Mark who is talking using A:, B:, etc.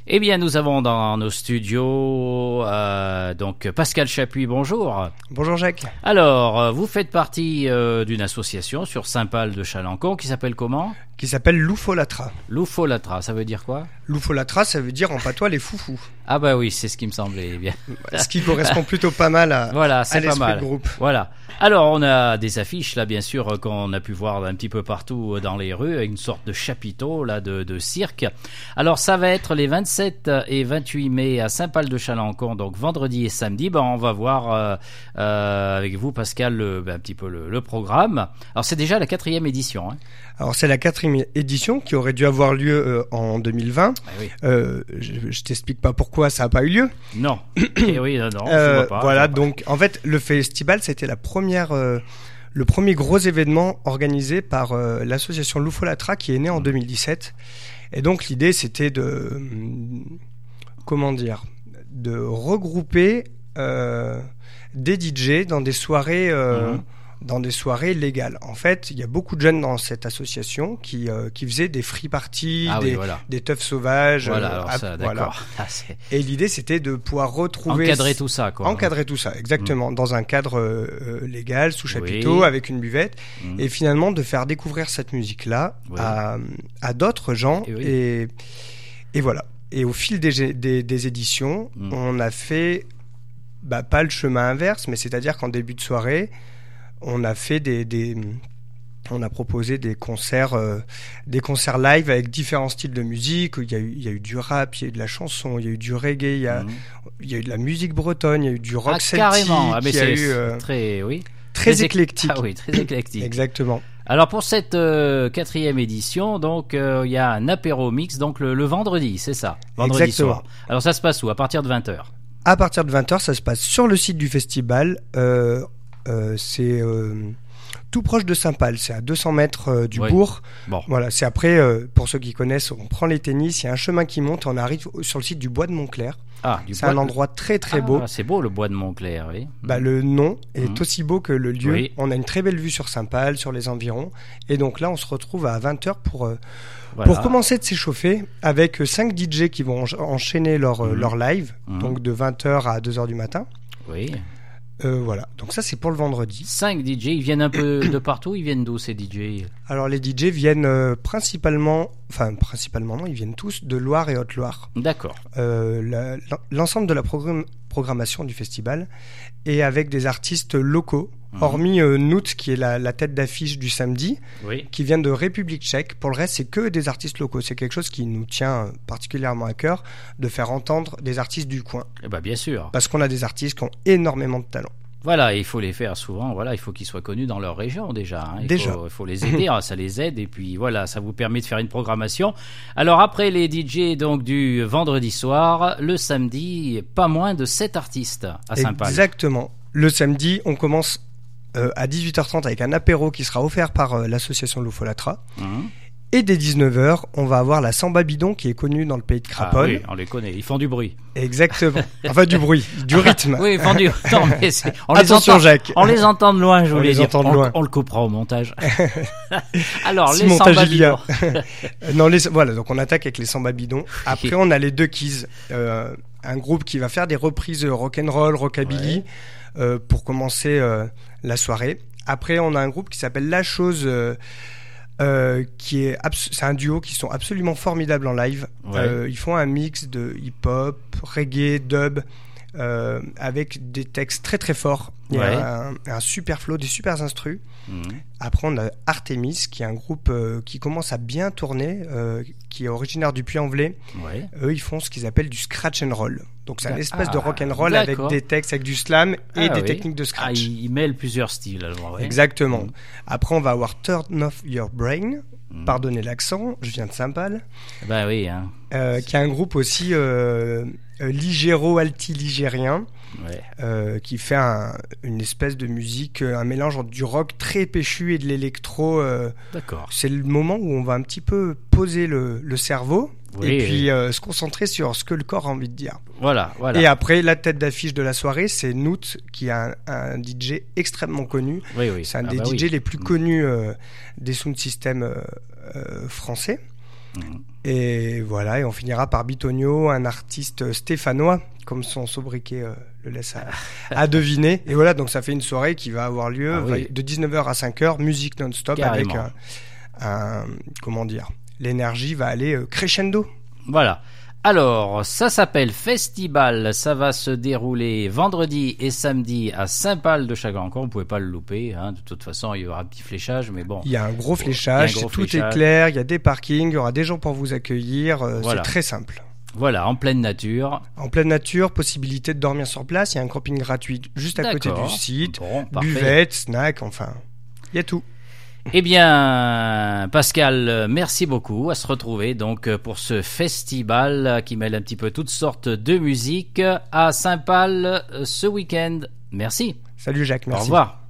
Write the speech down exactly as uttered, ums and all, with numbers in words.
A: Eh bien, nous avons dans nos studios euh, donc Pascal Chapuis, bonjour.
B: Bonjour Jacques.
A: Alors, vous faites partie euh, d'une association sur Saint-Pal de Chalancon qui s'appelle comment ?
B: Qui s'appelle Loufolatra.
A: Loufolatra, ça veut dire quoi ?
B: Loufolatra, ça veut dire en patois les foufous.
A: Ah bah oui, c'est ce qui me semblait bien.
B: Ce qui correspond plutôt pas mal à,
A: voilà, c'est
B: à
A: pas
B: l'esprit
A: mal.
B: de groupe.
A: Voilà. Alors, on a des affiches là, bien sûr, qu'on a pu voir un petit peu partout dans les rues, avec une sorte de chapiteau là de, de cirque. Alors, ça va être les vingt-sept et vingt-huit mai à Saint-Pal de Chalancon, donc vendredi et samedi. Ben, on va voir euh, euh, avec vous, Pascal, le, ben, un petit peu le, le programme. Alors, c'est déjà la quatrième édition. Hein.
B: Alors, c'est la quatrième édition qui aurait dû avoir lieu euh, en deux mille vingt.
A: Ah oui.
B: Euh, je, je t'explique pas pourquoi ça n'a pas eu lieu.
A: Non. Et oui, non, non.
B: Euh,
A: je vois pas,
B: voilà,
A: je vois pas.
B: donc en fait, le festival, c'était la première, euh, le premier gros événement organisé par euh, l'association Loufolatra qui est née en deux mille dix-sept. Et donc l'idée, c'était de, hum, comment dire, de regrouper euh, des D J dans des soirées. Euh,
A: Mhm.
B: dans des soirées légales. En fait, il y a beaucoup de jeunes dans cette association qui euh, qui faisaient des free parties,
A: Ah
B: des,
A: oui, voilà.
B: des teufs sauvages.
A: Voilà,
B: euh,
A: alors
B: à-
A: ça,
B: voilà.
A: d'accord. Ah, c'est...
B: Et l'idée, c'était de pouvoir retrouver...
A: Encadrer tout ça, quoi.
B: Encadrer tout ça, exactement, dans un cadre euh, euh, légal, sous chapiteau,
A: Oui.
B: avec une buvette,
A: Mhm.
B: et finalement de faire découvrir cette musique-là
A: Oui.
B: à, à d'autres gens.
A: Et oui.
B: Et, et voilà. Et au fil des, des, des éditions,
A: Mhm.
B: on a fait, bah, pas le chemin inverse, mais c'est-à-dire qu'en début de soirée, on a fait des... des on a proposé des concerts, euh, des concerts live avec différents styles de musique. Il y a eu, il y a eu du rap, il y a eu de la chanson, il y a eu du reggae, il y a,
A: Mhm.
B: il y a eu de la musique bretonne, il y a eu du rock
A: Ah,
B: celtique,
A: carrément. Ah, mais
B: il y a
A: c'est
B: eu euh,
A: très, oui.
B: très
A: éc-
B: éclectique.
A: Ah oui, très éclectique.
B: Exactement.
A: Alors pour cette euh, quatrième édition, donc euh, il y a un apéro mix, donc le, le vendredi, c'est ça, vendredi
B: Exactement.
A: soir. Alors ça se passe où ? À partir de vingt heures.
B: À partir de vingt heures, ça se passe sur le site du festival. Euh, euh, c'est euh, tout proche de Saint-Pal, c'est à deux cents mètres euh, du
A: Oui.
B: bourg.
A: Bon.
B: Voilà, c'est après, euh, pour ceux qui connaissent, on prend les tennis, il y a un chemin qui monte, on arrive sur le site du Bois de Montclair.
A: Ah, du
B: C'est
A: bois
B: un
A: de-
B: endroit très très
A: Ah,
B: beau.
A: c'est beau le bois de Montclair, oui.
B: Bah, le nom est
A: Mhm.
B: aussi beau que le lieu.
A: Oui.
B: On a une très belle vue sur Saint-Pal, sur les environs. Et donc là, on se retrouve à vingt heures pour, euh,
A: Voilà.
B: pour commencer de s'échauffer avec cinq D J qui vont encha- enchaîner leur, euh,
A: Mhm.
B: leur live,
A: Mhm.
B: donc de vingt heures à deux heures du matin.
A: Oui.
B: Euh, voilà, donc ça c'est pour le vendredi.
A: Cinq D J, ils viennent un peu de partout, ils viennent d'où ces D J ?
B: Alors les D J viennent euh, principalement, enfin principalement non, ils viennent tous de Loire et Haute-Loire.
A: D'accord.
B: Euh, la- l'ensemble de la programme- programmation du festival est avec des artistes locaux,
A: Mhm.
B: hormis euh, Noot qui est la, la tête d'affiche du samedi,
A: Oui.
B: qui vient de République tchèque. Pour le reste, c'est que des artistes locaux. C'est quelque chose qui nous tient particulièrement à cœur de faire entendre des artistes du coin.
A: Eh ben bien sûr.
B: Parce qu'on a des artistes qui ont énormément de talent.
A: Voilà, il faut les faire souvent. Voilà, il faut qu'ils soient connus dans leur région déjà. Hein. Il
B: Déjà.
A: faut, il faut les aider, hein, ça les aide et puis voilà, ça vous permet de faire une programmation. Alors après les D J donc du vendredi soir, le samedi, pas moins de sept artistes à Saint-Pal.
B: Exactement. Le samedi, on commence euh, à dix-huit heures trente avec un apéro qui sera offert par euh, l'association Loufolatra.
A: Mhm.
B: Et dès dix-neuf heures, on va avoir la Samba Bidon qui est connue dans le pays de
A: Ah
B: Craponne.
A: oui, on les connaît, ils font du bruit.
B: Exactement. Enfin, du bruit, du rythme.
A: Oui, ils font du. Non, mais c'est- on les
B: Attention,
A: entend.
B: Jacques.
A: On les entend de loin, je
B: On
A: voulais
B: les
A: dire.
B: entend de
A: on,
B: loin.
A: on le coupera au montage. Alors
B: Si
A: les
B: montage
A: Samba
B: il y a.
A: Bidon.
B: Euh, non, les, voilà, donc on attaque avec les Samba Bidon. Après, on a les Deux Keys, euh, un groupe qui va faire des reprises rock'n'roll, rockabilly,
A: Ouais.
B: euh, pour commencer euh, la soirée. Après, on a un groupe qui s'appelle La Chose, euh, euh, qui est, abs- c'est un duo qui sont absolument formidables en live.
A: Ouais.
B: Euh, ils font un mix de hip-hop, reggae, dub, euh, avec des textes très très forts. Il y
A: Ouais.
B: a un, un super flow, des super instrus.
A: Mhm.
B: Après, on a Artemis, qui est un groupe euh, qui commence à bien tourner, euh, qui est originaire du Puy-en-Velay.
A: Ouais.
B: Eux, ils font ce qu'ils appellent du scratch and roll. Donc, c'est une espèce de
A: Ah,
B: rock and roll avec
A: d'accord.
B: des textes, avec du slam et
A: Ah
B: des
A: oui.
B: techniques de
A: Ah,
B: scratch.
A: ils, ils mêlent plusieurs styles. Alors, ouais.
B: Exactement.
A: Mhm.
B: Après, on va avoir Turn Off Your Brain.
A: Mhm.
B: Pardonnez l'accent, je viens de Saint-Pal.
A: Bah oui, hein.
B: Euh, qui est un groupe aussi euh, euh, ligéro-alti-ligérien.
A: Ouais.
B: Euh, qui fait un, une espèce de musique, euh, un mélange entre du rock très péchu et de l'électro. euh,
A: D'accord.
B: c'est le moment où on va un petit peu poser le, le cerveau
A: Oui,
B: et puis
A: oui.
B: euh, se concentrer sur ce que le corps a envie de dire.
A: Voilà, voilà.
B: Et après, la tête d'affiche de la soirée, c'est Noot, qui est un, un D J extrêmement connu.
A: Oui, oui.
B: C'est un
A: Ah
B: des
A: bah
B: D J
A: oui.
B: les plus connus euh, des sound systems euh, euh, français.
A: Mhm.
B: Et voilà, et on finira par Bitonio, un artiste stéphanois, comme son sobriquet euh, le laisse à, à deviner. Et voilà, donc ça fait une soirée qui va avoir lieu
A: ah, oui.
B: de dix-neuf heures à cinq heures, musique non-stop. Carrément. Avec un, un... Comment dire, l'énergie va aller euh, crescendo.
A: Voilà. Alors, ça s'appelle Festival, ça va se dérouler vendredi et samedi à Saint-Pal-de-Chagrin-Encore, vous ne pouvez pas le louper, hein. De toute façon il y aura un petit fléchage, mais bon.
B: Il y a un gros fléchage, un gros tout fléchage. Est clair, il y a des parkings, il y aura des gens pour vous accueillir, euh, voilà. C'est très simple.
A: Voilà, en pleine nature.
B: En pleine nature, possibilité de dormir sur place, il y a un camping gratuit juste à côté du site, bon, buvette, snack, enfin, il y a tout.
A: Eh bien, Pascal, merci beaucoup. À se retrouver donc pour ce festival qui mêle un petit peu toutes sortes de musique à Saint-Pal ce week-end. Merci.
B: Salut Jacques, merci.
A: Au revoir.